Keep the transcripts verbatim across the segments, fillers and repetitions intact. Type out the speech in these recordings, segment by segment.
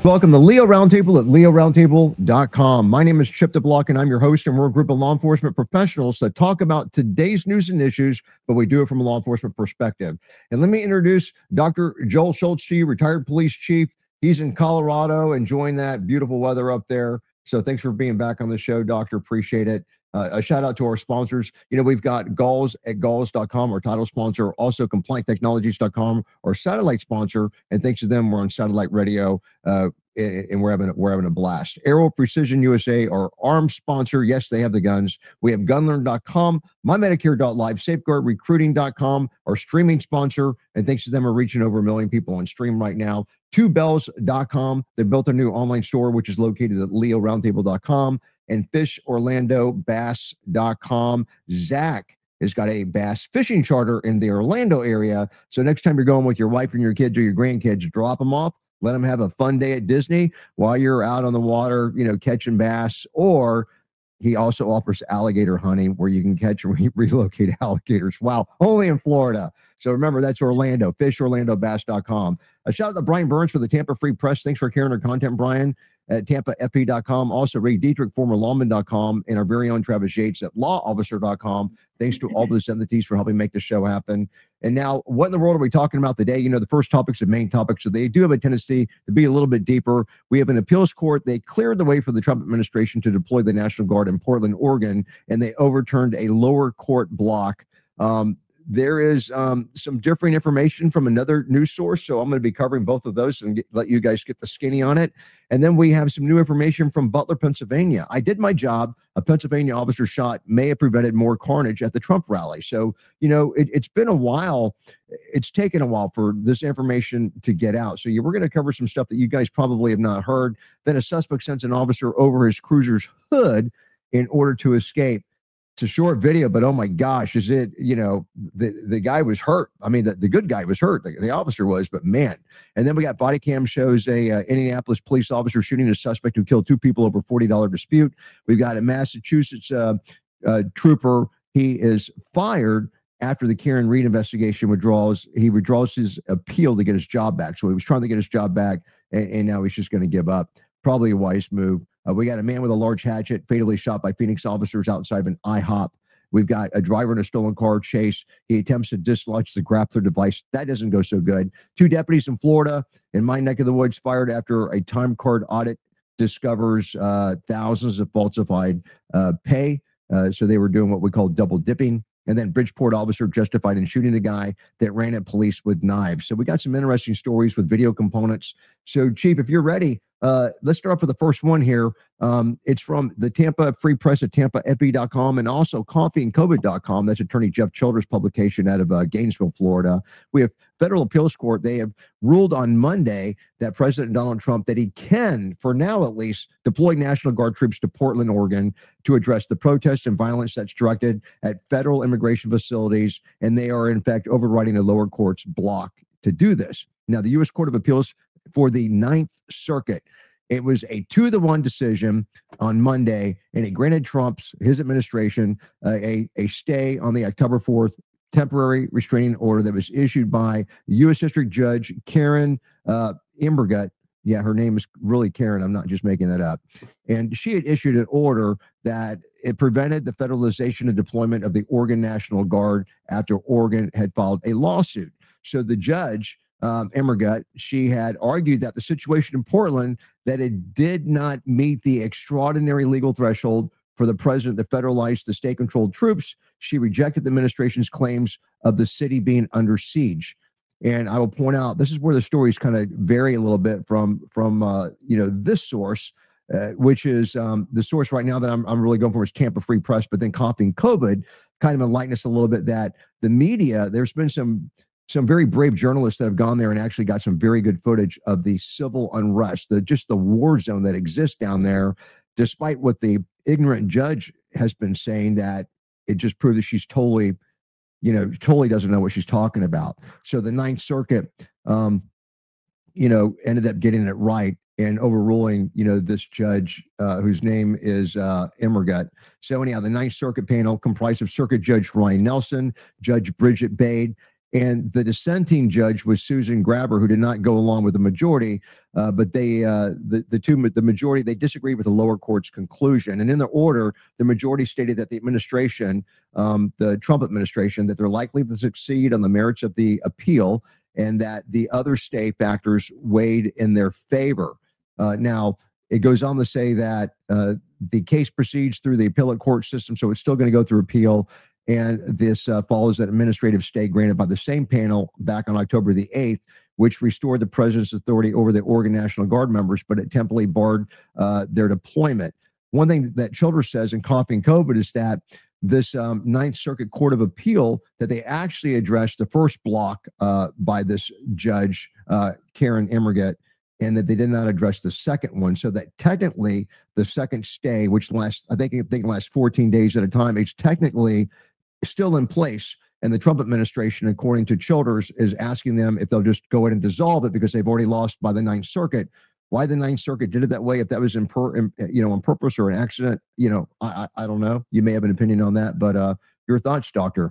Welcome to Leo Roundtable at leo roundtable dot com. My name is Chip DeBlock, and I'm your host, and we're a group of law enforcement professionals that talk about today's news and issues, but we do it from a law enforcement perspective. And let me introduce Doctor Joel Schultz to you, retired police chief. He's in Colorado, enjoying that beautiful weather up there. So thanks for being back on the show, Doctor. Appreciate it. Uh, a shout out to our sponsors. You know, we've got Galls at galls dot com, our title sponsor, also compliant technologies dot com, our satellite sponsor. And thanks to them, we're on satellite radio, uh, and, and we're having, we're having a blast. Aero Precision U S A, our arms sponsor. Yes, they have the guns. We have gun learn dot com, my medicare dot live, safeguard recruiting dot com, our streaming sponsor. And thanks to them, we're reaching over a million people on stream right now. two bells dot com. They built a new online store, which is located at leo roundtable dot com. And fish orlando bass dot com. Zach has got a bass fishing charter in the Orlando area. So next time you're going with your wife and your kids or your grandkids, drop them off, let them have a fun day at Disney while you're out on the water, you know, catching bass. Or he also offers alligator hunting where you can catch and re- relocate alligators. Wow, only in Florida. So remember, that's Orlando, fish orlando bass dot com. A shout out to Brian Burns for the Tampa Free Press. Thanks for carrying our content, Brian, at tampa f p dot com. Also, Ray Dietrich, former lawman dot com, and our very own Travis Yates at law officer dot com. Thanks to all those entities for helping make the show happen. And now, what in the world are we talking about today? You know, the first topic's the main topic, so they do have a tendency to be a little bit deeper. We have an appeals court. They cleared the way for the Trump administration to deploy the National Guard in Portland, Oregon, and they overturned a lower court block. Um, There is um, some differing information from another news source, so I'm going to be covering both of those and get, let you guys get the skinny on it. And then we have some new information from Butler, Pennsylvania. I did my job. A Pennsylvania officer shot may have prevented more carnage at the Trump rally. So, you know, it, it's been a while. It's taken a while for this information to get out. So you, we're going to cover some stuff that you guys probably have not heard. Then a suspect sends an officer over his cruiser's hood in order to escape. It's a short video, but oh my gosh, is it, you know, the, the guy was hurt. I mean, the, the good guy was hurt. The, the officer was, but man. And then we got body cam shows a uh, Indianapolis police officer shooting a suspect who killed two people over forty dollars dispute. We've got a Massachusetts uh, uh, trooper. He is fired after the Karen Reed investigation withdraws. He withdraws his appeal to get his job back. So he was trying to get his job back, and, and now he's just going to give up. Probably a wise move. Uh, we got a man with a large hatchet fatally shot by Phoenix officers outside of an IHOP. We've got a driver in a stolen car chase. He attempts to dislodge the grappler device. That doesn't go so good. Two deputies in Florida, in my neck of the woods, fired after a time card audit discovers uh, thousands of falsified uh, pay. Uh, so they were doing what we call double dipping. And then Bridgeport officer justified in shooting a guy that ran at police with knives. So we got some interesting stories with video components. So, Chief, if you're ready, uh, let's start off with the first one here. Um, it's from the Tampa Free Press at tampa f p dot com and also coffee and covid dot com. That's Attorney Jeff Childers' publication out of uh, Gainesville, Florida. We have federal appeals court. They have ruled on Monday that President Donald Trump, that he can, for now at least, deploy National Guard troops to Portland, Oregon to address the protests and violence that's directed at federal immigration facilities. And they are, in fact, overriding the lower court's block to do this. Now, the U S Court of Appeals for the Ninth Circuit, it was a two to one decision on Monday, and it granted Trump's, his administration, uh, a, a stay on the October fourth temporary restraining order that was issued by U S District Judge Karen uh, Immergut. Yeah, her name is really Karen. I'm not just making that up. And she had issued an order that it prevented the federalization and deployment of the Oregon National Guard after Oregon had filed a lawsuit. So the judge, um, Immergut, she had argued that the situation in Portland, that it did not meet the extraordinary legal threshold for the president to federalize the state-controlled troops. She rejected the administration's claims of the city being under siege. And I will point out, this is where the stories kind of vary a little bit from, from uh, you know, this source, uh, which is um, the source right now that I'm, I'm really going for is Tampa Free Press, but then Coffee and COVID kind of enlighten us a little bit that the media, there's been some some very brave journalists that have gone there and actually got some very good footage of the civil unrest, the just the war zone that exists down there, despite what the ignorant judge has been saying, that it just proved that she's totally, you know, totally doesn't know what she's talking about. So the Ninth Circuit, um, you know, ended up getting it right and overruling, you know, this judge uh, whose name is uh, Immergut. So anyhow, the Ninth Circuit panel comprised of Circuit Judge Ryan Nelson, Judge Bridget Bade, And the dissenting judge was Susan Grabber, who did not go along with the majority, uh, but they, uh, the, the two, the majority, they disagreed with the lower court's conclusion. And in the order, the majority stated that the administration, um, the Trump administration, that they're likely to succeed on the merits of the appeal and that the other state factors weighed in their favor. Uh, now, it goes on to say that uh, the case proceeds through the appellate court system, so it's still going to go through appeal. And this uh, follows an administrative stay granted by the same panel back on October the eighth, which restored the president's authority over the Oregon National Guard members, but it temporarily barred uh, their deployment. One thing that Childress says in Coughing COVID is that this um, Ninth Circuit Court of Appeal, that they actually addressed the first block uh, by this judge, uh, Karen Emmerget, and that they did not address the second one. So that technically the second stay, which lasts, I think, I think lasts fourteen days at a time, is technically still in place. And the Trump administration, according to Childers, is asking them if they'll just go ahead and dissolve it because they've already lost by the Ninth Circuit. Why the Ninth Circuit did it that way, if that was in per, you know, on purpose or an accident, you know, I, I I don't know. You may have an opinion on that, but uh, your thoughts, Doctor?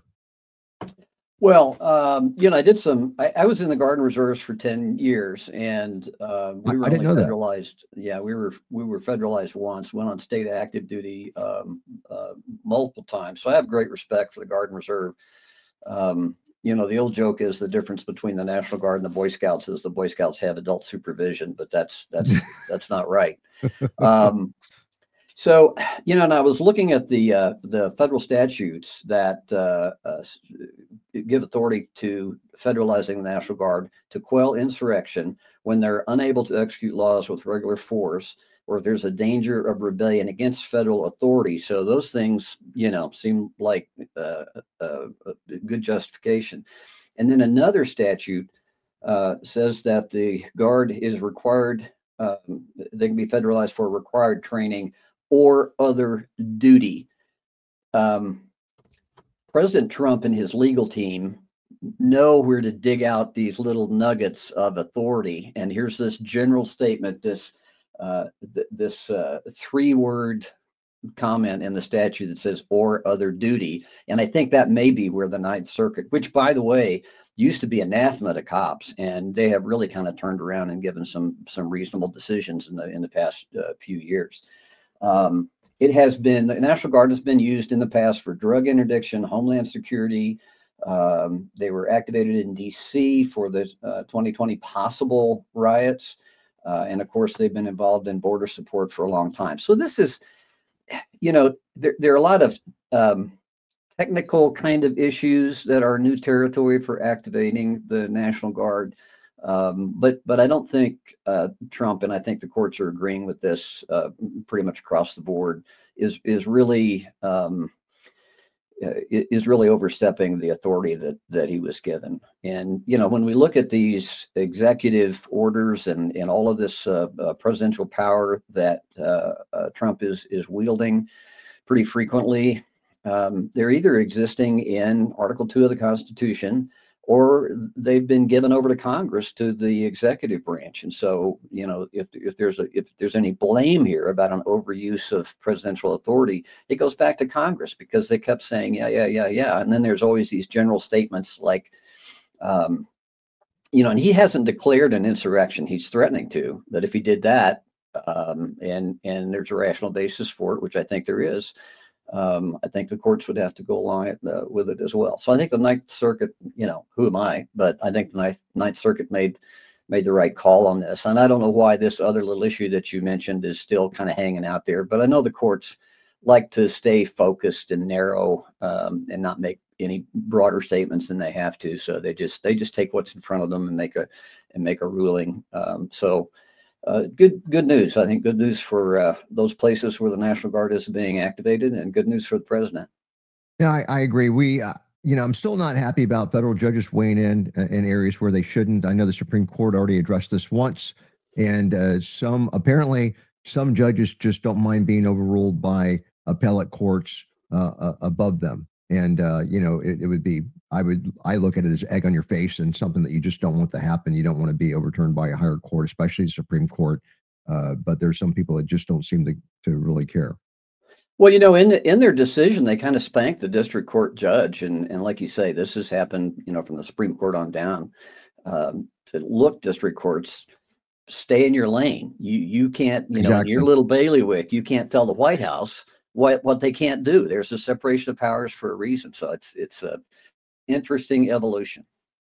Well, um, you know, I did some, I, I was in the Guard and Reserves for ten years, and uh, we were I, I only didn't know federalized. That. Yeah, we were, we were federalized once, went on state active duty um, uh, multiple times. So I have great respect for the Guard and Reserve. Um, you know, the old joke is the difference between the National Guard and the Boy Scouts is the Boy Scouts have adult supervision, but that's, that's, that's not right. Um, So, you know, and I was looking at the uh, the federal statutes that uh, uh, give authority to federalizing the National Guard to quell insurrection when they're unable to execute laws with regular force, or if there's a danger of rebellion against federal authority. So those things, you know, seem like uh, uh, a good justification. And then another statute uh, says that the Guard is required, um, they can be federalized for required training or other duty. Um, President Trump and his legal team know where to dig out these little nuggets of authority. And here's this general statement, this uh, th- this uh, three-word comment in the statute that says "or other duty." And I think that may be where the Ninth Circuit, which, by the way, used to be anathema to cops, and they have really kind of turned around and given some some reasonable decisions in the in the past uh, few years. Um, it has been, the National Guard has been used in the past for drug interdiction, homeland security. Um, they were activated in D C for the uh, twenty twenty possible riots. Uh, and of course, they've been involved in border support for a long time. So this is, you know, there, there are a lot of um, technical kind of issues that are new territory for activating the National Guard. Um, but but I don't think uh, Trump, and I think the courts are agreeing with this uh, pretty much across the board, is is really um, is really overstepping the authority that that he was given. And you know, when we look at these executive orders and and all of this uh, uh, presidential power that uh, uh, Trump is is wielding pretty frequently, um, they're either existing in Article Two of the Constitution, or they've been given over to Congress, to the executive branch. And so, you know, if if there's a if there's any blame here about an overuse of presidential authority, it goes back to Congress, because they kept saying, yeah, yeah, yeah, yeah. And then there's always these general statements like, um, you know, and he hasn't declared an insurrection. He's threatening to, but if he did that, um, and and there's a rational basis for it, which I think there is, Um, I think the courts would have to go along it, uh, with it as well. So I think the Ninth Circuit, you know, who am I? But I think the Ninth, Ninth Circuit made made the right call on this. And I don't know why this other little issue that you mentioned is still kind of hanging out there. But I know the courts like to stay focused and narrow, um, and not make any broader statements than they have to. So they just they just take what's in front of them and make a and make a ruling. Um, so. Uh, good, good news. I think good news for uh, those places where the National Guard is being activated, and good news for the president. Yeah, I, I agree. We, uh, you know, I'm still not happy about federal judges weighing in uh, in areas where they shouldn't. I know the Supreme Court already addressed this once, and uh, some apparently some judges just don't mind being overruled by appellate courts uh, uh, above them. And uh, you know, it, it would be, I would, I look at it as egg on your face, and something that you just don't want to happen. You don't want to be overturned by a higher court, especially the Supreme Court. Uh, but there's some people that just don't seem to to really care. Well, you know, in in their decision, they kind of spanked the district court judge, and and like you say, this has happened, you know, from the Supreme Court on down. Um, to look, district courts, stay in your lane. You you can't, you know, in your Exactly. little bailiwick, you can't tell the White House what what they can't do. There's a separation of powers for a reason. So it's it's a interesting evolution.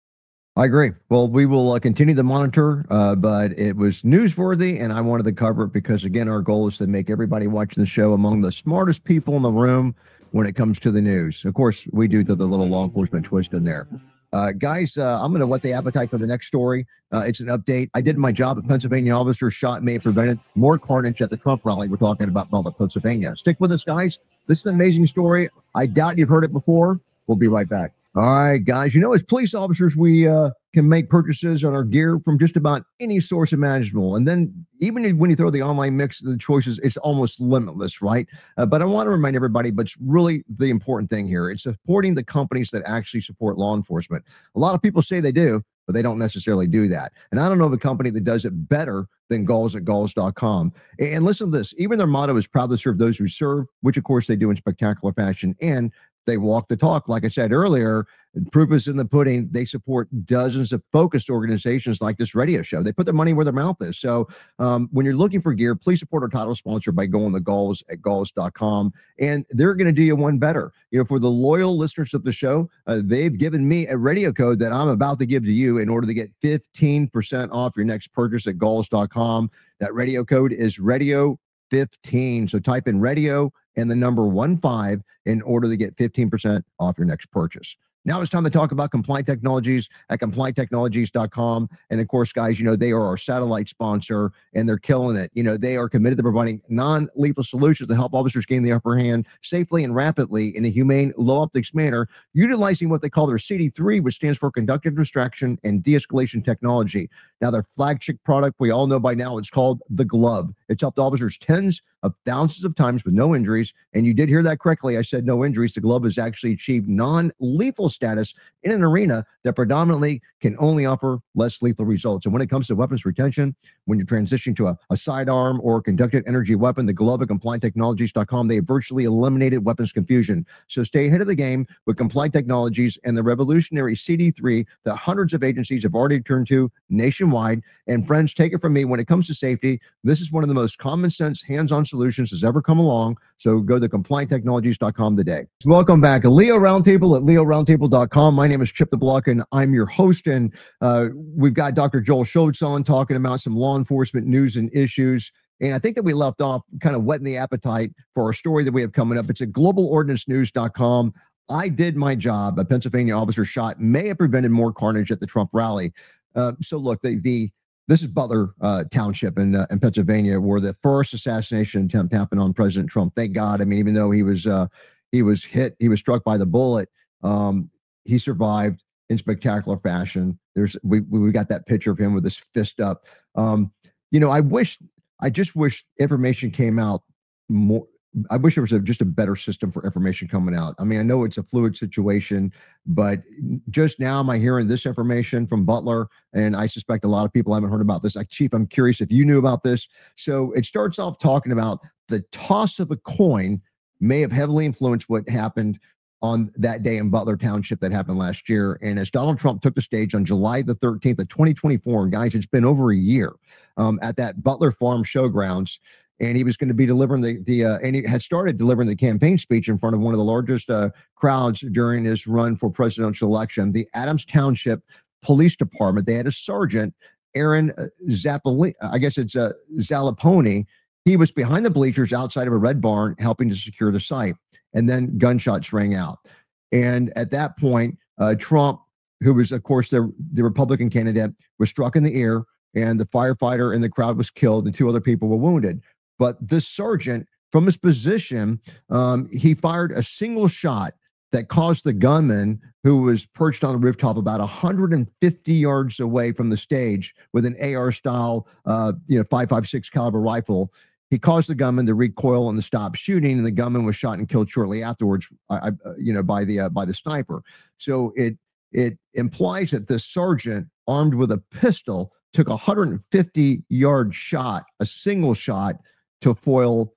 I agree. Well, we will uh, continue to monitor, uh, but it was newsworthy, and I wanted to cover it because, again, our goal is to make everybody watching the show among the smartest people in the room when it comes to the news. Of course, we do the, the little law enforcement twist in there. Uh, guys, uh, I'm going to whet the appetite for the next story. Uh, it's an update. I did my job. A Pennsylvania officer shot may have prevented more carnage at the Trump rally. We're talking about Butler, Pennsylvania. Stick with us, guys. This is an amazing story. I doubt you've heard it before. We'll be right back. All right, guys. You know, as police officers, we uh, can make purchases on our gear from just about any source imaginable. And then even when you throw the online mix, the choices, it's almost limitless, right? Uh, but I want to remind everybody, but it's really the important thing here. It's supporting the companies that actually support law enforcement. A lot of people say they do, but they don't necessarily do that. And I don't know of a company that does it better than Galls at Galls dot com. And listen to this. Even their motto is proud to serve those who serve, which of course they do in spectacular fashion. And they walk the talk. Like I said earlier, proof is in the pudding. They support dozens of focused organizations like this radio show. They put their money where their mouth is. So um, when you're looking for gear, please support our title sponsor by going to Galls at Galls dot com. And they're going to do you one better. You know, for the loyal listeners of the show, uh, they've given me a radio code that I'm about to give to you in order to get fifteen percent off your next purchase at Galls dot com. That radio code is radio fifteen. So type in radio and the number one five in order to get fifteen percent off your next purchase. Now it's time to talk about Compliant Technologies at compliant technologies dot com. And of course, guys, you know, they are our satellite sponsor and they're killing it. You know, they are committed to providing non-lethal solutions to help officers gain the upper hand safely and rapidly in a humane, low optics manner, utilizing what they call their C D three, which stands for Conductive Distraction and De-escalation Technology. Now, their flagship product, we all know by now, it's called the Glove. It's helped officers tens of thousands of times with no injuries. And you did hear that correctly. I said no injuries. The Glove has actually achieved non-lethal status in an arena that predominantly can only offer less lethal results. And when it comes to weapons retention, when you're transitioning to a, a sidearm or conducted energy weapon, the Glove at compliant technologies dot com, they have virtually eliminated weapons confusion. So stay ahead of the game with Compliant Technologies and the revolutionary C D three that hundreds of agencies have already turned to nationwide. And friends, take it from me, when it comes to safety, this is one of the most common sense, hands-on solutions that's ever come along. So go to compliant technologies dot com today. Welcome back. A Leo Roundtable at leo roundtable dot com. My name is Chip DeBlock, and I'm your host. And uh, we've got Doctor Joel Schultz on talking about some law enforcement news and issues. And I think that we left off kind of whetting the appetite for our story that we have coming up. It's at global ordnance news dot com. I did my job. A Pennsylvania officer shot may have prevented more carnage at the Trump rally. Uh, so look, the the this is Butler uh, Township in uh, in Pennsylvania, where the first assassination attempt happened on President Trump. Thank God. I mean, even though he was uh, he was hit, he was struck by the bullet. Um, he survived in spectacular fashion. There's we we got that picture of him with his fist up. Um, you know, I wish, I just wish information came out more. I wish there was a, just a better system for information coming out. I mean, I know it's a fluid situation, but just now am I hearing this information from Butler, and I suspect a lot of people haven't heard about this. Chief, I'm curious if you knew about this. So it starts off talking about the toss of a coin may have heavily influenced what happened on that day in Butler Township that happened last year. And as Donald Trump took the stage on July the thirteenth of twenty twenty-four, and guys, it's been over a year um, at that Butler Farm Showgrounds. And he was going to be delivering the, the uh, and he had started delivering the campaign speech in front of one of the largest uh, crowds during his run for presidential election. The Adams Township Police Department, they had a sergeant, Aaron Zappoli, I guess it's uh, Zalaponi. He was behind the bleachers outside of a red barn helping to secure the site. And then gunshots rang out. And at that point, uh, Trump, who was, of course, the, the Republican candidate, was struck in the ear, and the firefighter in the crowd was killed, and two other people were wounded. But this sergeant, from his position, um, he fired a single shot that caused the gunman, who was perched on the rooftop about one hundred fifty yards away from the stage with an A R-style, uh, you know, five five six caliber rifle. He caused the gunman to recoil and to stop shooting, and the gunman was shot and killed shortly afterwards, I, I, you know, by the uh, by the sniper. So it it implies that this sergeant, armed with a pistol, took a one hundred fifty yard shot, a single shot, to foil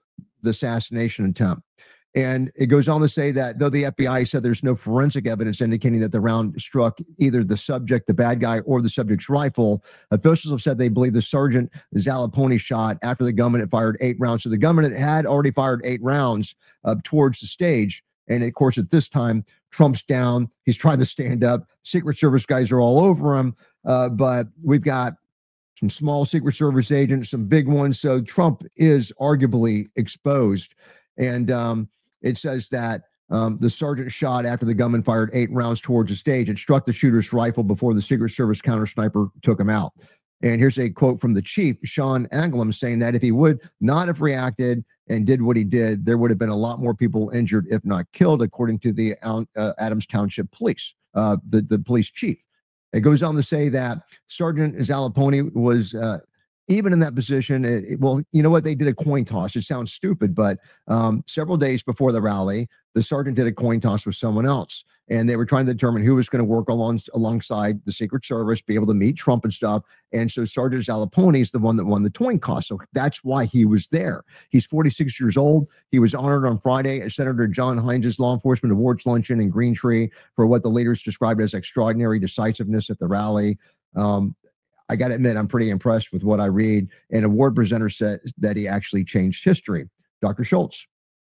the assassination attempt. And it goes on to say that though the F B I said there's no forensic evidence indicating that the round struck either the subject, the bad guy, or the subject's rifle, officials have said they believe the Sergeant Zappaloni shot after the gunman had fired eight rounds. So the gunman had already fired eight rounds uh, towards the stage. And of course, at this time, Trump's down. He's trying to stand up. Secret Service guys are all over him. Uh, but we've got some small Secret Service agents, some big ones. So Trump is arguably exposed. And um, it says that um, the sergeant shot after the gunman fired eight rounds towards the stage. It struck the shooter's rifle before the Secret Service counter sniper took him out. And here's a quote from the chief, Sean Anglem, saying that if he would not have reacted and did what he did, there would have been a lot more people injured, if not killed, according to the uh, Adams Township Police, uh, the, the police chief. It goes on to say that Sergeant Zappaloni was uh, even in that position. It, it, well, you know what? They did a coin toss. It sounds stupid, but um, several days before the rally, the sergeant did a coin toss with someone else. And they were trying to determine who was going to work along, alongside the Secret Service, be able to meet Trump and stuff. And so Sergeant Zappaloni is the one that won the coin toss. So that's why he was there. He's forty-six years old. He was honored on Friday at Senator John Hines' Law Enforcement Awards luncheon in Green Tree for what the leaders described as extraordinary decisiveness at the rally. Um, I got to admit, I'm pretty impressed with what I read. An award presenter said that he actually changed history. Doctor Schultz.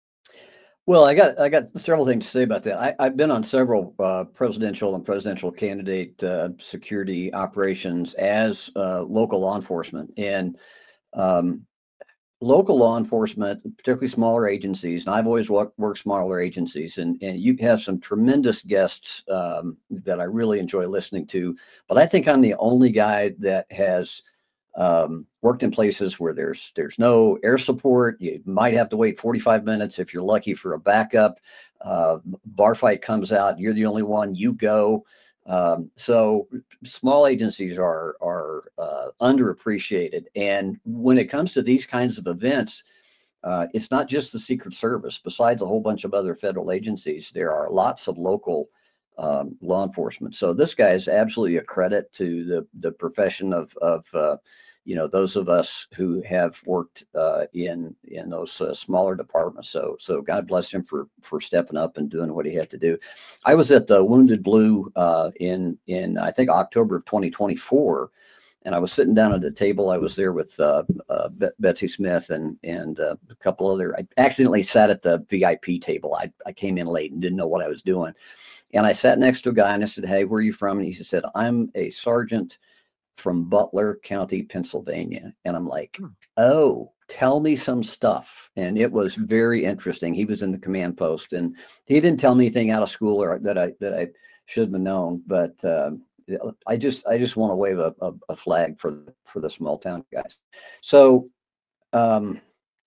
Well, I got I got several things to say about that. I, I've been on several uh, presidential and presidential candidate uh, security operations as uh, local law enforcement, and um, local law enforcement, particularly smaller agencies. And I've always worked, worked smaller agencies, and and you have some tremendous guests um, that I really enjoy listening to. But I think I'm the only guy that has Um, worked in places where there's there's no air support. You might have to wait forty-five minutes if you're lucky for a backup. Uh, bar fight comes out, you're the only one, you go. Um, so small agencies are are uh, underappreciated. And when it comes to these kinds of events, uh, it's not just the Secret Service. Besides a whole bunch of other federal agencies, there are lots of local um, law enforcement. So this guy is absolutely a credit to the the profession of of uh, you know, those of us who have worked uh, in in those uh, smaller departments. So so God bless him for for stepping up and doing what he had to do. I was at the Wounded Blue uh, in in I think October of twenty twenty-four, and I was sitting down at the table. I was there with uh, uh, Be- Betsy Smith and and uh, a couple other. I accidentally sat at the V I P table. I I came in late and didn't know what I was doing, and I sat next to a guy and I said, "Hey, where are you from?" And he said, "I'm a sergeant from Butler County, Pennsylvania." And I'm like, oh, tell me some stuff. And it was very interesting. He was in the command post, and he didn't tell me anything out of school or that I that I should have known. But uh, I just I just want to wave a, a, a flag for for the small town guys. So, um,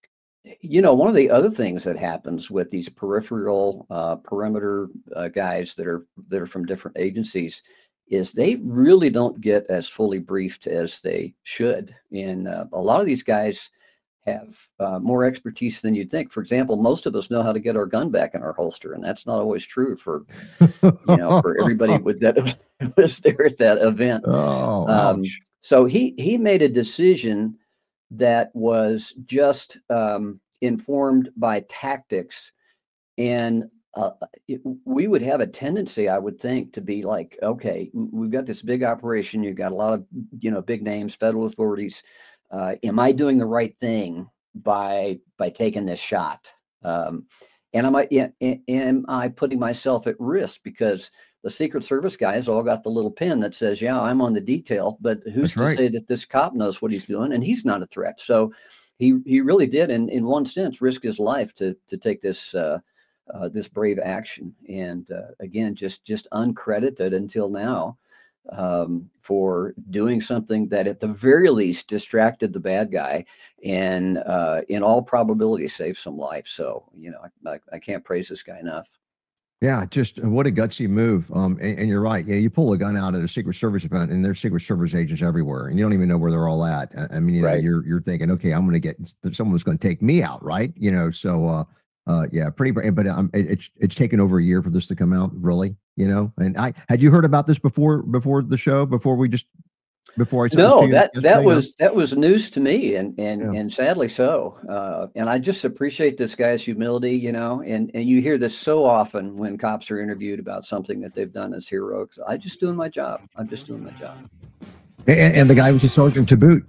you know, one of the other things that happens with these peripheral uh, perimeter uh, guys that are that are from different agencies is they really don't get as fully briefed as they should. And uh, a lot of these guys have uh, more expertise than you'd think. For example, most of us know how to get our gun back in our holster, and that's not always true for, you know, for everybody with that was there at that event. Oh, um, ouch. so he he made a decision that was just um, informed by tactics, and Uh, it, we would have a tendency, I would think, to be like, okay, we've got this big operation. You've got a lot of, you know, big names, federal authorities. Uh, am I doing the right thing by by taking this shot? Um, and am I am I putting myself at risk because the Secret Service guys all got the little pin that says, yeah, I'm on the detail, but who's That's to right. say that this cop knows what he's doing and he's not a threat? So he he really did, in in one sense, risk his life to to take this. Uh, Uh, this brave action, and uh, again, just just uncredited until now um, for doing something that, at the very least, distracted the bad guy, and uh, in all probability, saved some life. So, you know, I, I, I can't praise this guy enough. Yeah, just uh, what a gutsy move. Um, and, and you're right. Yeah, you pull a gun out at a Secret Service event, and there's Secret Service agents everywhere, and you don't even know where they're all at. I, I mean, you know, Right. you're you're thinking, okay, I'm going to get someone's going to take me out, right? You know, so. Uh, Uh, yeah, pretty, but um, it, it's it's taken over a year for this to come out, really, you know. And I had you heard about this before before the show, before we just before I sent this to No, you that that yesterday? No? was that was news to me, and and Yeah. and sadly so. Uh, and I just appreciate this guy's humility, you know. And and you hear this so often when cops are interviewed about something that they've done as heroics. I just doing my job. I'm just doing my job. And, and the guy was a sergeant to boot.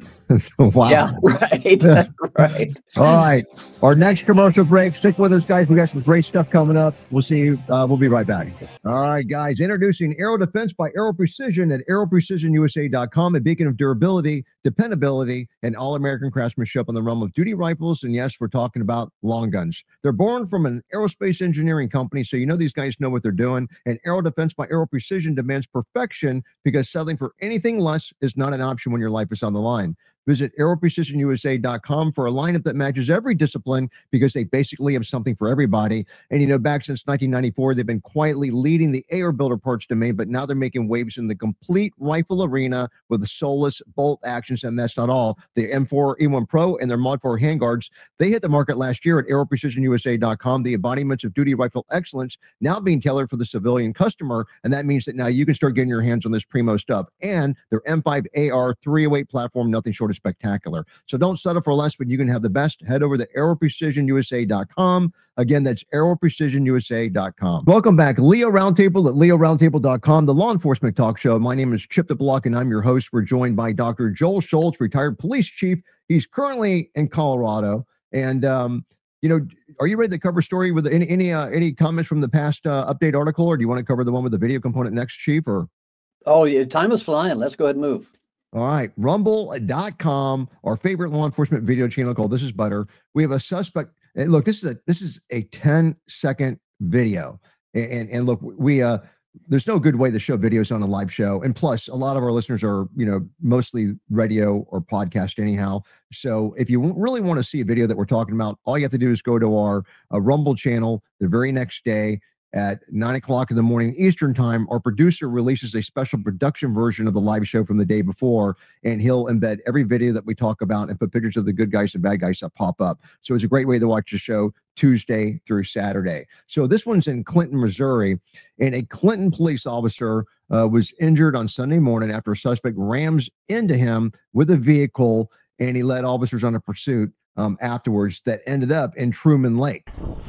Wow. Yeah, right, right. All right. Our next commercial break. Stick with us, guys. We got some great stuff coming up. We'll see you. Uh, we'll be right back. All right, guys. Introducing Aero Defense by Aero Precision at aero precision u s a dot com, a beacon of durability, dependability, and all-American craftsmanship on the realm of duty rifles. And yes, we're talking about long guns. They're born from an aerospace engineering company, so you know these guys know what they're doing. And Aero Defense by Aero Precision demands perfection because settling for anything less is not an option when your life is on the line. Visit aero precision u s a dot com for a lineup that matches every discipline because they basically have something for everybody. And you know, back since nineteen ninety-four, they've been quietly leading the A R builder parts domain, but now they're making waves in the complete rifle arena with the Solus bolt actions. And that's not all. The M four E one Pro and their Mod four handguards, they hit the market last year at aero precision u s a dot com, the embodiments of duty rifle excellence now being tailored for the civilian customer. And that means that now you can start getting your hands on this primo stuff. And their M five A R three oh eight platform, nothing short of spectacular. So don't settle for less, but you can have the best. Head over to aero precision u s a dot com. Again, that's aero precision u s a dot com. Welcome back. Leo Roundtable at leo roundtable dot com, the law enforcement talk show. My name is Chip DeBlock, and I'm your host. We're joined by Doctor Joel Schultz, retired police chief. He's currently in Colorado. And, um, you know, are you ready to cover story with any any uh, any comments from the past uh, update article, or do you want to cover the one with the video component next, Chief? Or Oh, yeah, time is flying. Let's go ahead and move. all right, rumble dot com, our favorite law enforcement video channel called This Is Butter. We have a suspect. And look, this is a this is a ten second video. And and, and look, we uh there's no good way to show videos on a live show. And plus, a lot of our listeners are, you know, mostly radio or podcast anyhow. So if you really want to see a video that we're talking about, all you have to do is go to our uh, Rumble channel the very next day at nine o'clock in the morning Eastern time. Our producer releases a special production version of the live show from the day before, and he'll embed every video that we talk about and put pictures of the good guys and bad guys that pop up. So it's a great way to watch the show Tuesday through Saturday. So this one's in Clinton, Missouri, and a Clinton police officer uh, was injured on Sunday morning after a suspect rams into him with a vehicle, and he led officers on a pursuit um, afterwards that ended up in Truman Lake.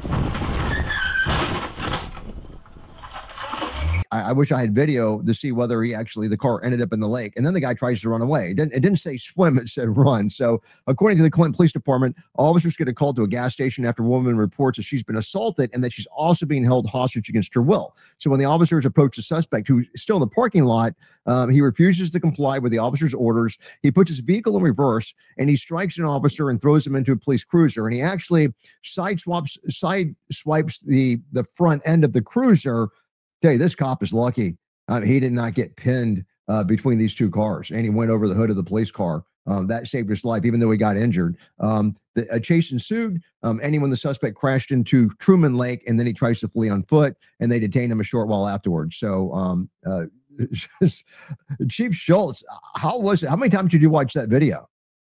I, I wish I had video to see whether he actually, the car ended up in the lake, and then the guy tries to run away. It didn't, it didn't say swim, it said run. So according to the Clinton Police Department, officers get a call to a gas station after a woman reports that she's been assaulted and that she's also being held hostage against her will. So when the officers approach the suspect, who's still in the parking lot, um, he refuses to comply with the officer's orders. He puts his vehicle in reverse, and he strikes an officer and throws him into a police cruiser. And he actually side swaps, side swipes the, the front end of the cruiser. Tell you, this cop is lucky. Uh, he did not get pinned uh, between these two cars, and he went over the hood of the police car. Um, that saved his life, even though he got injured. Um, the a chase ensued. Um, anyone, the suspect crashed into Truman Lake, and then he tries to flee on foot, and they detained him a short while afterwards. So, um, uh, Chief Schultz, how was it? How many times did you watch that video?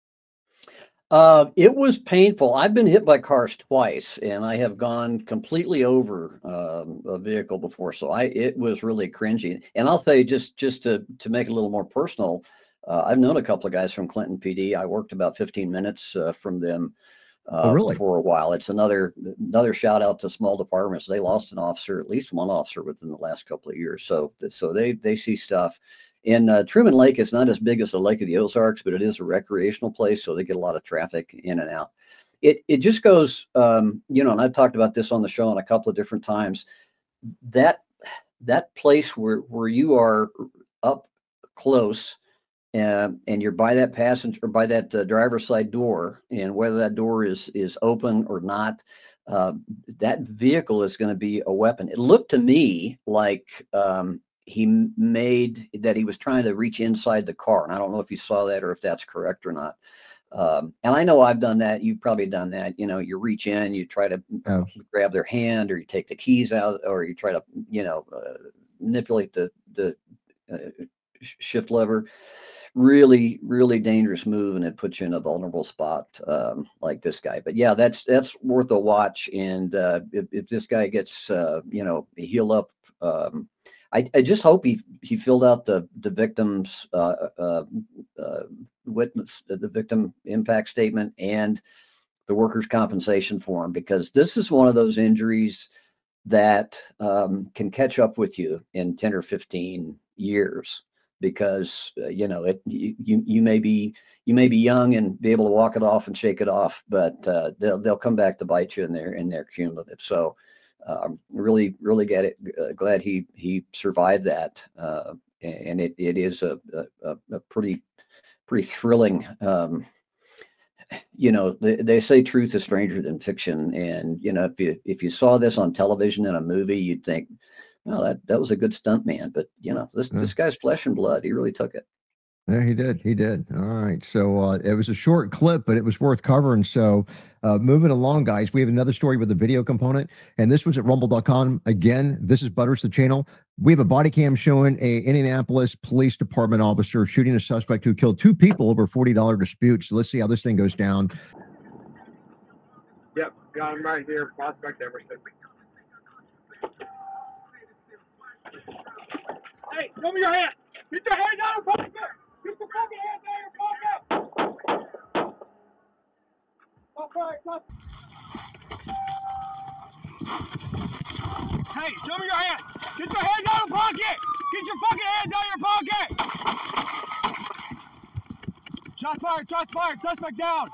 Uh, it was painful. I've been hit by cars twice, and I have gone completely over um, a vehicle before. So I, it was really cringy. And I'll tell you, just just to to make it a little more personal, uh, I've known a couple of guys from Clinton P D. I worked about fifteen minutes uh, from them uh, Oh, really? for a while. It's another another shout out to small departments. They lost an officer, at least one officer, within the last couple of years. So so they they see stuff. And uh, Truman Lake is not as big as the Lake of the Ozarks, but it is a recreational place, so they get a lot of traffic in and out. It it just goes, um, you know, and I've talked about this on the show on a couple of different times. That that place where where you are up close, uh, and you're by that passenger or by that uh, driver's side door, and whether that door is is open or not, uh, that vehicle is going to be a weapon. It looked to me like. Um, he made that he was trying to reach inside the car. And I don't know if you saw that or if that's correct or not. Um, and I know I've done that. You've probably done that. You know, you reach in, you try to Oh. grab their hand, or you take the keys out, or you try to, you know, uh, manipulate the, the uh, shift lever. Really, really dangerous move. And it puts you in a vulnerable spot um, like this guy. But yeah, that's, that's worth a watch. And uh, if, if this guy gets, uh, you know, heal up, um, I, I just hope he he filled out the the victim's uh, uh, uh, witness the victim impact statement and the workers' compensation form, because this is one of those injuries that um, can catch up with you in ten or fifteen years, because uh, you know it you, you you may be you may be young and be able to walk it off and shake it off, but uh, they'll they'll come back to bite you in their in their cumulative. So um, really really get it uh, glad he he survived that, uh, and it it is a a, a pretty pretty thrilling. Um, you know, they, they say truth is stranger than fiction. And, you know, if you, if you saw this on television in a movie, you'd think, well, that, that was a good stunt man, but you know, this, Yeah. this guy's flesh and blood. He really took it. Yeah, he did. He did. All right. So uh, it was a short clip, but it was worth covering. So uh, moving along, guys, we have another story with a video component, and this was at rumble dot com. Again, this is Butters, the channel. We have a body cam showing a Indianapolis Police Department officer shooting a suspect who killed two people over a forty dollar dispute. So let's see how this thing goes down. Yep, got him right here, Prospect Emerson. Hey, show me your hand. Get your hand out of pocket. Get your fucking hand out of your pocket. Stop firing, stop. Hey, show me your hand. Get your hand out of pocket. Get your fucking hands out of your pocket. Shots fired, shots fired. Suspect down.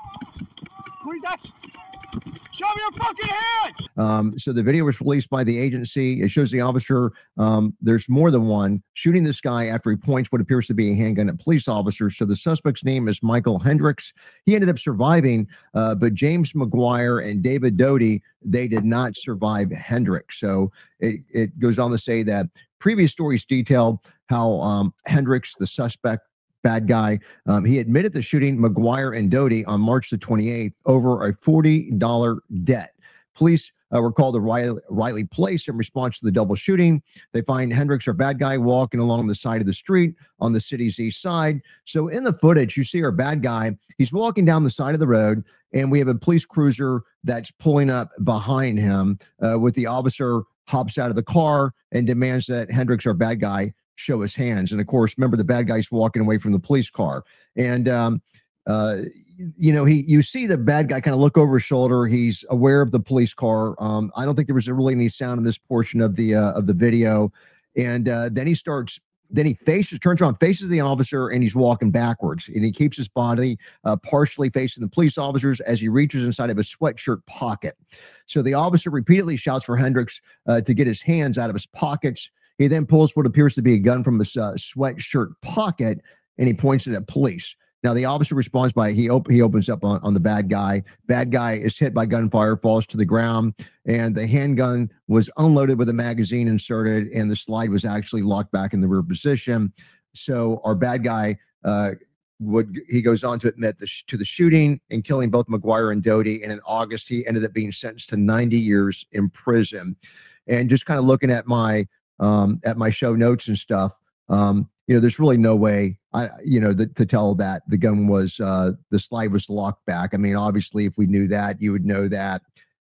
Police action. Show me your fucking hand! Um, so the video was released by the agency. It shows the officer, um, there's more than one, shooting this guy after he points what appears to be a handgun at police officers. So the suspect's name is Michael Hendricks. He ended up surviving, uh, but James McGuire and David Doty, they did not survive Hendricks. So it, it goes on to say that previous stories detail how um, Hendricks, the suspect, bad guy, um, he admitted to shooting McGuire and Doty on March the twenty-eighth over a forty dollar debt. Police uh, were called to Riley, Riley Place in response to the double shooting. They find Hendricks, our bad guy, walking along the side of the street on the city's east side. So in the footage, you see our bad guy. He's walking down the side of the road, and we have a police cruiser that's pulling up behind him, uh, with the officer hops out of the car and demands that Hendricks, our bad guy, show his hands. And of course, remember, the bad guy's walking away from the police car. And, um, uh, you know, he, you see the bad guy kind of look over his shoulder. He's aware of the police car. Um, I don't think there was really any sound in this portion of the, uh, of the video. And, uh, then he starts, then he faces, turns around, faces the officer, and he's walking backwards, and he keeps his body, uh, partially facing the police officers as he reaches inside of his sweatshirt pocket. So the officer repeatedly shouts for Hendricks, uh, to get his hands out of his pockets. He then pulls what appears to be a gun from his uh, sweatshirt pocket, and he points it at police. Now, the officer responds by, he, op- he opens up on, on the bad guy. Bad guy is hit by gunfire, falls to the ground, and the handgun was unloaded with a magazine inserted, and the slide was actually locked back in the rear position. So our bad guy, uh, would he goes on to admit the sh- to the shooting and killing both McGuire and Doty, and in August, he ended up being sentenced to ninety years in prison. And just kind of looking at my um, at my show notes and stuff, um, you know, there's really no way, I, you know, the, to tell that the gun was, uh, the slide was locked back. I mean, obviously, if we knew that, you would know that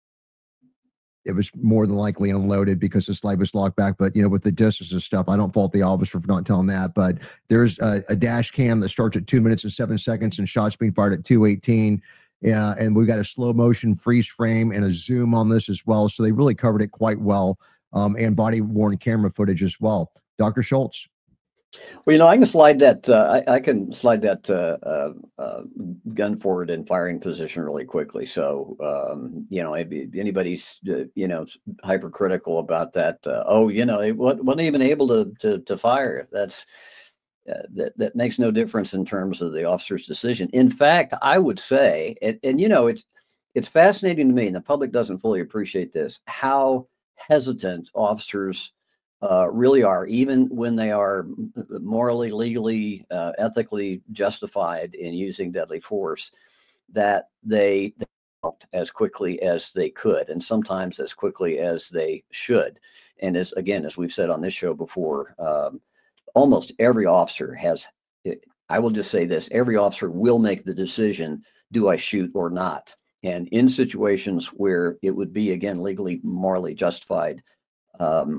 it was more than likely unloaded because the slide was locked back. But, you know, with the distance and stuff, I don't fault the officer for not telling that. But there's a, a dash cam that starts at two minutes and seven seconds and shots being fired at two eighteen. Yeah, and we've got a slow motion freeze frame and a zoom on this as well. So they really covered it quite well. Um, and body-worn camera footage as well. Doctor Schultz. Well, you know, I can slide that. Uh, I, I can slide that uh, uh, uh, gun forward and firing position really quickly. So, um, you know, if anybody's, uh, you know, hypercritical about that, uh, oh, you know, it wasn't even able to to, to fire. That's uh, that that makes no difference in terms of the officer's decision. In fact, I would say, and, and you know, it's it's fascinating to me, and the public doesn't fully appreciate this, how hesitant officers uh, really are, even when they are morally, legally, uh, ethically justified in using deadly force, that they, they don't as quickly as they could, and sometimes as quickly as they should. And as again, as we've said on this show before, um, almost every officer has, I will just say this, every officer will make the decision, do I shoot or not? And in situations where it would be, again, legally, morally justified, um,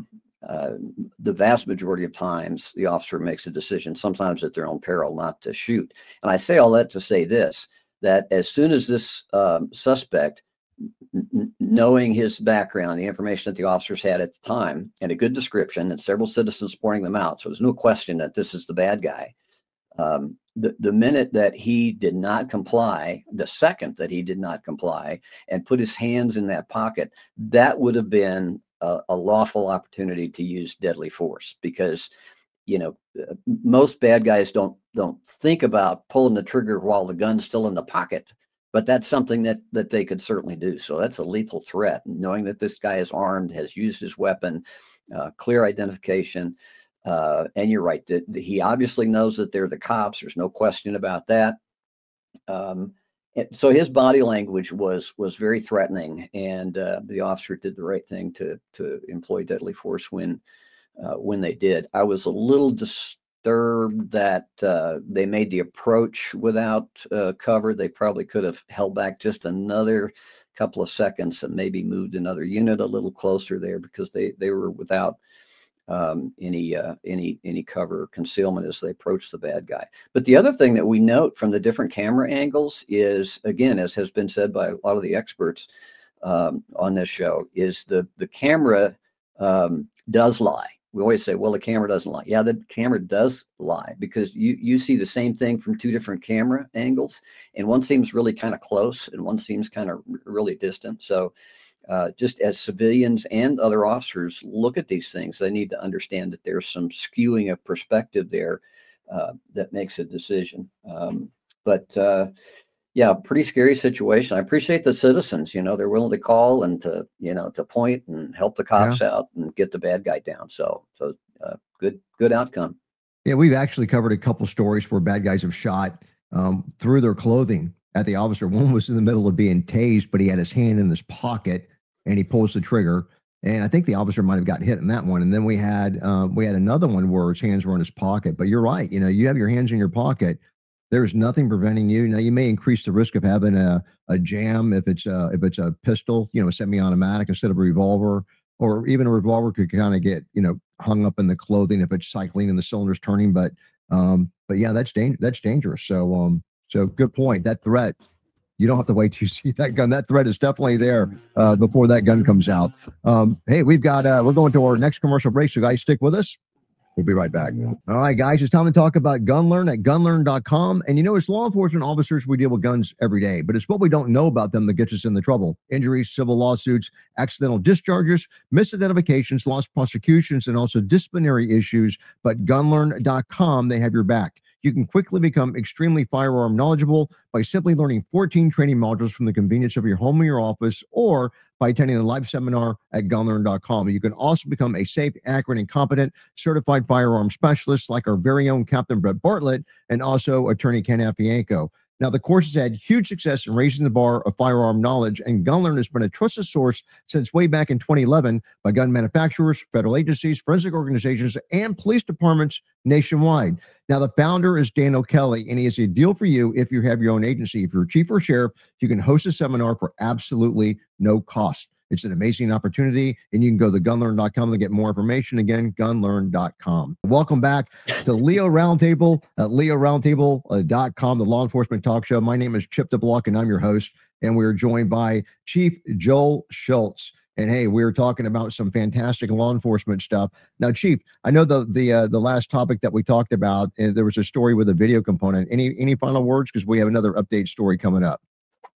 uh, the vast majority of times the officer makes a decision, sometimes at their own peril, not to shoot. And I say all that to say this, that as soon as this um, suspect, n- knowing his background, the information that the officers had at the time, and a good description, and several citizens pointing them out, so there's no question that this is the bad guy. Um, the, the minute that he did not comply, the second that he did not comply and put his hands in that pocket, that would have been a, a lawful opportunity to use deadly force, because, you know, most bad guys don't don't think about pulling the trigger while the gun's still in the pocket, but that's something that that they could certainly do. So that's a lethal threat, knowing that this guy is armed, has used his weapon, uh, clear identification. Uh, and you're right, that he obviously knows that they're the cops. There's no question about that. Um, and so his body language was was very threatening, and uh, the officer did the right thing to to employ deadly force when uh, when they did. I was a little disturbed that uh, they made the approach without uh, cover. They probably could have held back just another couple of seconds and maybe moved another unit a little closer there, because they they were without um, any uh, any any cover or concealment as they approach the bad guy. But the other thing that we note from the different camera angles is, again, as has been said by a lot of the experts um, on this show, is the the camera um, does lie. We always say, well, the camera doesn't lie. Yeah, the camera does lie, because you you see the same thing from two different camera angles, and one seems really kind of close and one seems kind of really distant. So Uh, just as civilians and other officers look at these things, they need to understand that there's some skewing of perspective there uh, that makes a decision. Um, but uh, yeah, pretty scary situation. I appreciate the citizens, you know, they're willing to call and to, you know, to point and help the cops Yeah. out and get the bad guy down. So, so uh, good, good outcome. Yeah, we've actually covered a couple stories where bad guys have shot um, through their clothing at the officer. One was in the middle of being tased, but he had his hand in his pocket and he pulls the trigger. And I think the officer might have gotten hit in that one. And then we had uh, we had another one where his hands were in his pocket. But you're right. You know, you have your hands in your pocket. There's nothing preventing you. Now, you may increase the risk of having a, a jam if it's a, if it's a pistol, you know, a semi-automatic instead of a revolver, or even a revolver could kind of get, you know, hung up in the clothing if it's cycling and the cylinder's turning. But um, but yeah, that's dangerous. That's dangerous. So um, so good point. That threat, you don't have to wait till you see that gun. That threat is definitely there uh, before that gun comes out. Um, hey, we've got uh, we're going to our next commercial break. So guys, stick with us. We'll be right back. All right, guys, it's time to talk about GunLearn at gun learn dot com. And you know, as law enforcement officers, we deal with guns every day, but it's what we don't know about them that gets us in the trouble. Injuries, civil lawsuits, accidental discharges, misidentifications, lost prosecutions, and also disciplinary issues. But gun learn dot com, they have your back. You can quickly become extremely firearm knowledgeable by simply learning fourteen training modules from the convenience of your home or your office, or by attending a live seminar at gun learn dot com. You can also become a safe, accurate, and competent certified firearm specialist like our very own Captain Brett Bartlett and also attorney Ken Afianco. Now, the course has had huge success in raising the bar of firearm knowledge, and GunLearn has been a trusted source since way back in twenty eleven by gun manufacturers, federal agencies, forensic organizations, and police departments nationwide. Now, the founder is Dan O'Kelly, and he has a deal for you if you have your own agency. If you're a chief or sheriff, you can host a seminar for absolutely no cost. It's an amazing opportunity, and you can go to gun learn dot com to get more information. Again, gun learn dot com. Welcome back to Leo Roundtable at leo roundtable dot com, the law enforcement talk show. My name is Chip DeBlock, and I'm your host, and we're joined by Chief Joel Schultz. And hey, we were talking about some fantastic law enforcement stuff. Now, Chief, I know the the uh, the last topic that we talked about, uh, there was a story with a video component. Any any final words? Because we have another update story coming up.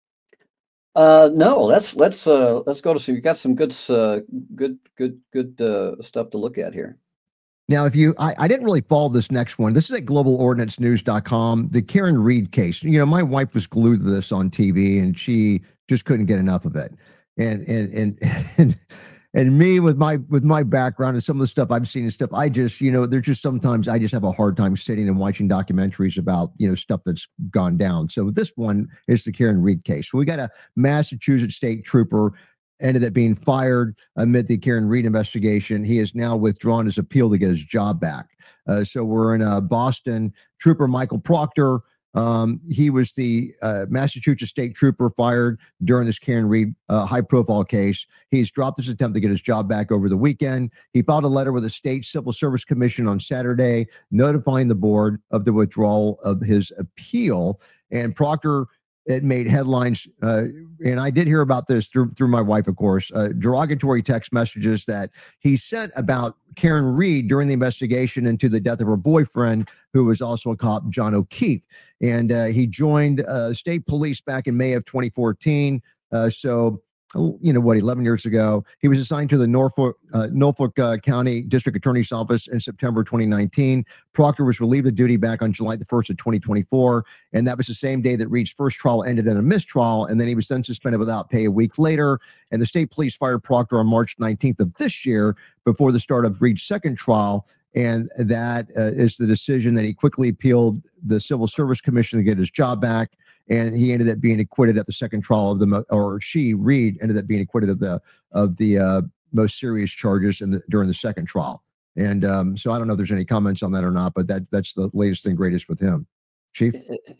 Uh, no, let's let's uh, let's go to see. You got some good uh, good good good uh, stuff to look at here. Now, if you, I, I didn't really follow this next one. This is at global ordnance news dot com, the Karen Reed case. You know, my wife was glued to this on T V, and she just couldn't get enough of it. And and and and and me with my with my background and some of the stuff I've seen and stuff, I just, you know, there's just sometimes I just have a hard time sitting and watching documentaries about, you know, stuff that's gone down. So this one is the Karen Reed case. So we got a Massachusetts state trooper ended up being fired amid the Karen Reed investigation. He has now withdrawn his appeal to get his job back. Uh, so we're in uh, Boston. Trooper Michael Proctor Um, he was the uh, Massachusetts state trooper fired during this Karen Read uh, high-profile case. He's dropped his attempt to get his job back over the weekend. He filed a letter with the state Civil Service Commission on Saturday, notifying the board of the withdrawal of his appeal. And Proctor, it made headlines, uh, and I did hear about this through through my wife, of course, uh, derogatory text messages that he sent about Karen Read during the investigation into the death of her boyfriend, who was also a cop, John O'Keefe. And uh, he joined uh, state police back in May of twenty fourteen. Uh, so, you know what, eleven years ago. He was assigned to the Norfolk, uh, Norfolk uh, County District Attorney's Office in September twenty nineteen. Proctor was relieved of duty back on July the first of twenty twenty-four, and that was the same day that Reed's first trial ended in a mistrial, and then he was then suspended without pay a week later, and the state police fired Proctor on March nineteenth of this year before the start of Reed's second trial, and that uh, is the decision that he quickly appealed the Civil Service Commission to get his job back. And he ended up being acquitted at the second trial of the, or she, Reed, ended up being acquitted of the of the uh, most serious charges in the, during the second trial. And um, so I don't know if there's any comments on that or not, but that that's the latest and greatest with him. Chief?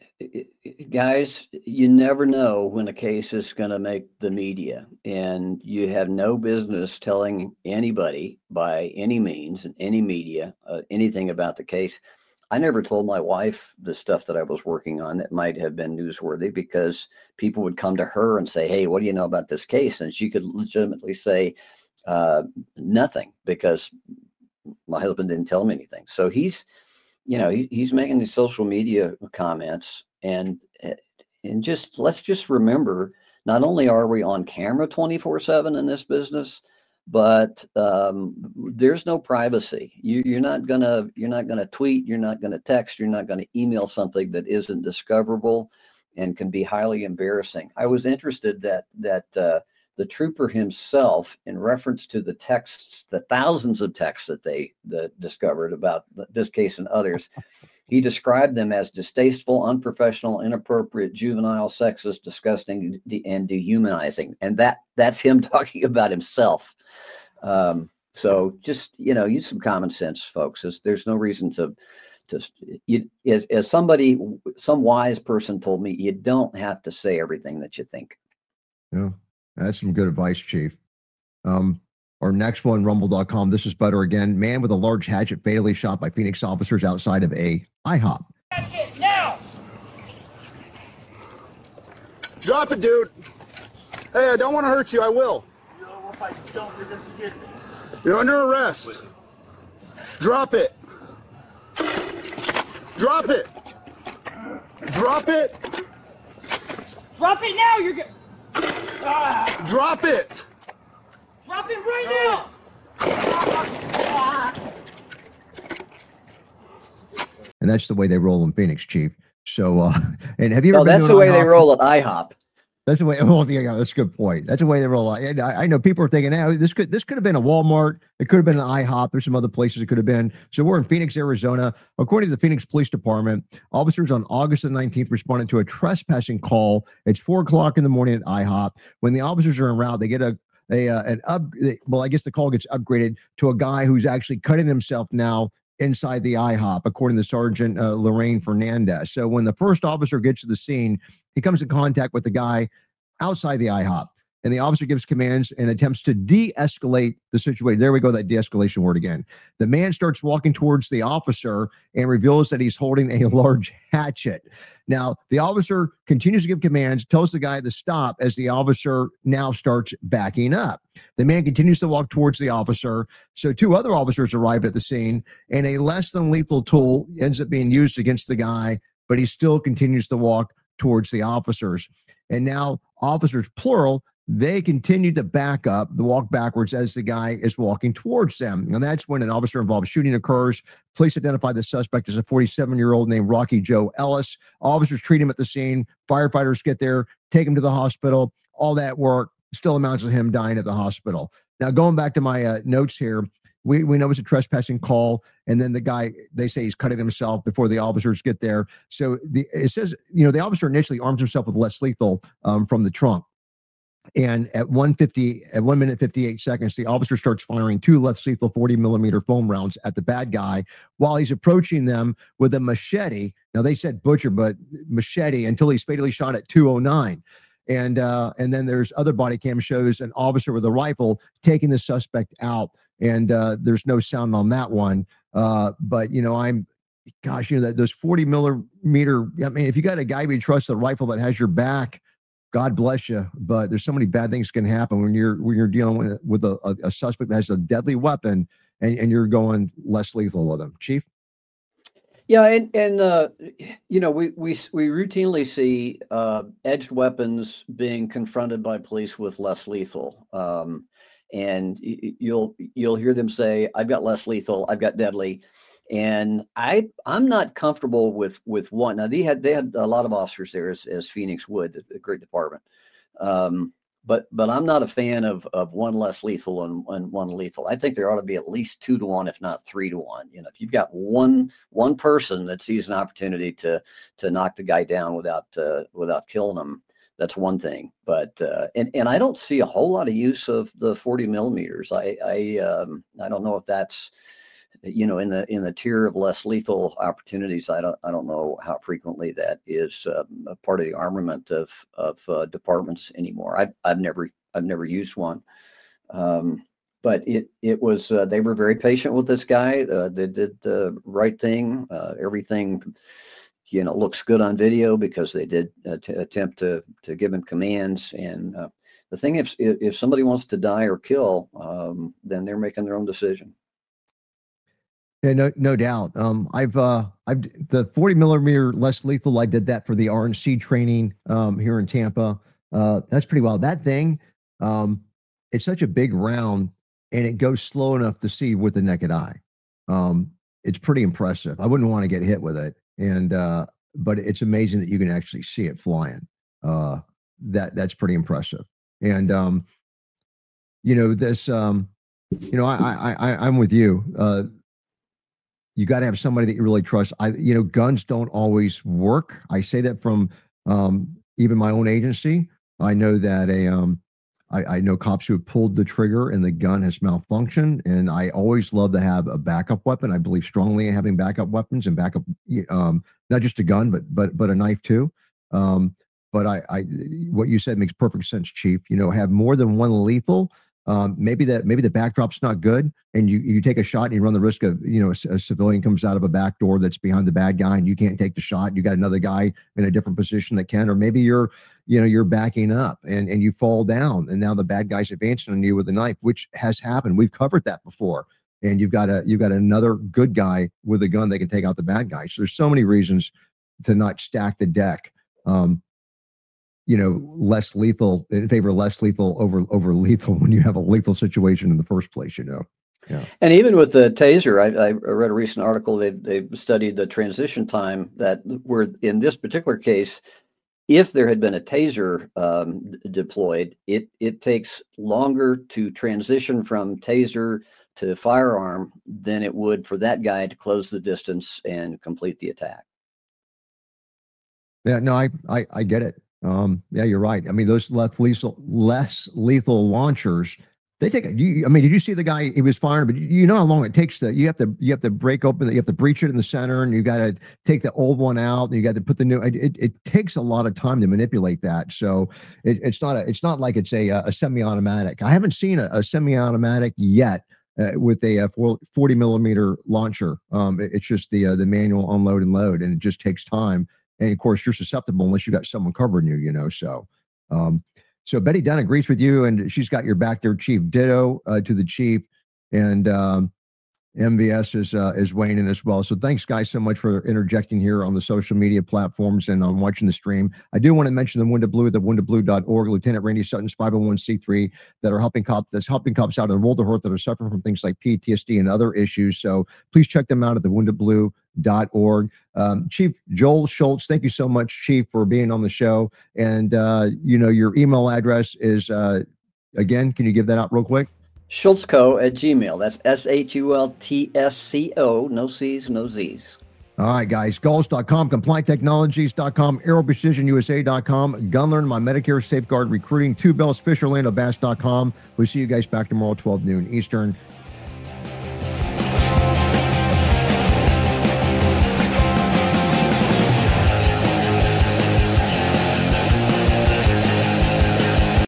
Guys, you never know when a case is going to make the media, and you have no business telling anybody by any means in any media uh, anything about the case. I never told my wife the stuff that I was working on that might have been newsworthy, because people would come to her and say, hey, what do you know about this case? And she could legitimately say uh, nothing, because my husband didn't tell me anything. So he's, you know, he, he's making these social media comments, and, and just, let's just remember, not only are we on camera twenty-four seven in this business, but um, there's no privacy. You, you're not gonna you're not gonna tweet, you're not gonna text, you're not gonna email something that isn't discoverable and can be highly embarrassing. I was interested that that uh, the trooper himself, in reference to the texts, the thousands of texts that they that discovered about this case and others, he described them as distasteful, unprofessional, inappropriate, juvenile, sexist, disgusting, de- and dehumanizing. And that that's him talking about himself. Um, so just, you know, use some common sense, folks. There's, there's no reason to, to you, as, as somebody, some wise person told me, you don't have to say everything that you think. Yeah, that's some good advice, Chief. Um, Our next one, rumble dot com. This is better again. Man with a large hatchet fatally shot by Phoenix officers outside of a IHOP. That's it, now! Drop it, dude. Hey, I don't want to hurt you. I will. No, if I don't, you're gonna skid me. You're under arrest. Drop it. Drop it. Drop it. Drop it now, you're gonna... Ah, Drop it. drop it right now! And that's the way they roll in Phoenix, Chief. So, uh, and have you ever No, been that's to the an way they IHOP? roll at IHOP. That's the way. Oh, yeah, that's a good point. That's the way they roll. I, I know people are thinking, "Now, this could this could have been a Walmart. It could have been an IHOP. There's some other places it could have been." So we're in Phoenix, Arizona. According to the Phoenix Police Department, officers on August the nineteenth responded to a trespassing call. It's four o'clock in the morning at IHOP. When the officers are en route, they get a a uh, an up. Well, I guess the call gets upgraded to a guy who's actually cutting himself now inside the IHOP, according to Sergeant uh, Lorraine Fernandez. So when the first officer gets to the scene, he comes in contact with the guy outside the IHOP, and the officer gives commands and attempts to de-escalate the situation. There we go, that de-escalation word again. The man starts walking towards the officer and reveals that he's holding a large hatchet. Now, the officer continues to give commands, tells the guy to stop as the officer now starts backing up. The man continues to walk towards the officer. So two other officers arrive at the scene, and a less than lethal tool ends up being used against the guy, but he still continues to walk towards the officers. And now officers, plural, they continue to back up, the walk backwards as the guy is walking towards them. And that's when an officer-involved shooting occurs. Police identify the suspect as a forty-seven-year-old named Rocky Joe Ellis. Officers treat him at the scene. Firefighters get there, take him to the hospital. All that work still amounts to him dying at the hospital. Now, going back to my uh, notes here, We we know it's a trespassing call, and then the guy, they say he's cutting himself before the officers get there. So the it says, you know, the officer initially arms himself with less lethal um, from the trunk. And at one fifty, at one minute fifty-eight seconds, the officer starts firing two less lethal forty millimeter foam rounds at the bad guy while he's approaching them with a machete. Now they said butcher, but machete, until he's fatally shot at two oh nine. And uh, and then there's other body cam shows an officer with a rifle taking the suspect out. And uh, there's no sound on that one. Uh, but you know, I'm, gosh, you know that those forty millimeter. I mean, if you got a guy you trust, a rifle that has your back, God bless you, but there's so many bad things can happen when you're when you're dealing with with a, a, a suspect that has a deadly weapon, and, and you're going less lethal with them. Chief? Yeah, and and uh, you know, we we we routinely see uh, edged weapons being confronted by police with less lethal, um, and y- you'll you'll hear them say, "I've got less lethal, I've got deadly." And I, I'm not comfortable with with one. Now they had they had a lot of officers there, as, as Phoenix would, a great department. Um, but but I'm not a fan of of one less lethal and, and one lethal. I think there ought to be at least two to one, if not three to one. You know, if you've got one one person that sees an opportunity to to knock the guy down without uh, without killing him, that's one thing. But uh, and and I don't see a whole lot of use of the forty millimeters. I I um, I don't know if that's, you know, in the in the tier of less lethal opportunities. I don't I don't know how frequently that is um, a part of the armament of of uh, departments anymore. I've I've never I've never used one, um, but it it was uh, they were very patient with this guy. Uh, they did the right thing. Uh, everything, you know, looks good on video because they did uh, t- attempt to to give him commands. And uh, the thing, if if somebody wants to die or kill, um, then they're making their own decision. Yeah, no, no doubt. Um, I've, uh, I've the forty millimeter less lethal. I did that for the R N C training um, here in Tampa. Uh, that's pretty wild. That thing, um, it's such a big round, and it goes slow enough to see with the naked eye. Um, it's pretty impressive. I wouldn't want to get hit with it, and uh, but it's amazing that you can actually see it flying. Uh, that that's pretty impressive. And um, you know this. Um, you know, I, I, I, I'm with you. Uh, You got to have somebody that you really trust. I, you know, guns don't always work. I say that from um, even my own agency. I know that a, um, I, I know cops who have pulled the trigger and the gun has malfunctioned. And I always love to have a backup weapon. I believe strongly in having backup weapons and backup, um, not just a gun, but but but a knife too. Um, but I, I, what you said makes perfect sense, Chief. You know, have more than one lethal. Um, maybe that maybe the backdrop's not good, and you you take a shot and you run the risk of, you know, a, a civilian comes out of a back door that's behind the bad guy and you can't take the shot. You got another guy in a different position that can, or maybe you're, you know, you're backing up and and you fall down and now the bad guy's advancing on you with a knife, which has happened. We've covered that before. And you've got a you've got another good guy with a gun that can take out the bad guy. So there's so many reasons to not stack the deck. Um, you know, less lethal, in favor of less lethal over over lethal when you have a lethal situation in the first place, you know. Yeah. And even with the taser, I, I read a recent article. They they studied the transition time that were in this particular case. If there had been a taser um, deployed, it it takes longer to transition from taser to firearm than it would for that guy to close the distance and complete the attack. Yeah, no, I I, I get it. Um, yeah, you're right. I mean, those less lethal, less lethal launchers, they take. You, I mean, did you see the guy? He was firing, but you, you know how long it takes to. You have to. You have to break open. You have to breach it in the center, and you got to take the old one out, and you got to put the new. It, it, it takes a lot of time to manipulate that. So it, it's not a. It's not like it's a a semi-automatic. I haven't seen a, a semi-automatic yet uh, with a, a forty millimeter launcher. Um, it, it's just the uh, the manual unload and load, and it just takes time. And of course, you're susceptible unless you got someone covering you, you know. So, um, so Betty Dunn agrees with you, and she's got your back there, Chief. Ditto uh, to the Chief, and um, M V S is uh, is weighing in as well. So thanks, guys, so much for interjecting here on the social media platforms and on watching the stream. I do want to mention the Window Blue, the window blue dot org, Lieutenant Randy Sutton's five oh one c three that are helping cops, that's helping cops out in World of Hurt that are suffering from things like P T S D and other issues. So please check them out at the window blue dot org. Um, Chief Joel Schultz, thank you so much, Chief, for being on the show. And uh, you know, your email address is uh, again, can you give that out real quick? Schultzco at Gmail. That's S H U L T S C O. No C's, no Z's. All right, guys. Gulls dot com, compliant technologies dot com, aero precision U S A dot com, Gunlearn, My Medicare Safeguard Recruiting, Two Bells, Fisher Orlando Bass dot com. We'll see you guys back tomorrow, twelve noon Eastern.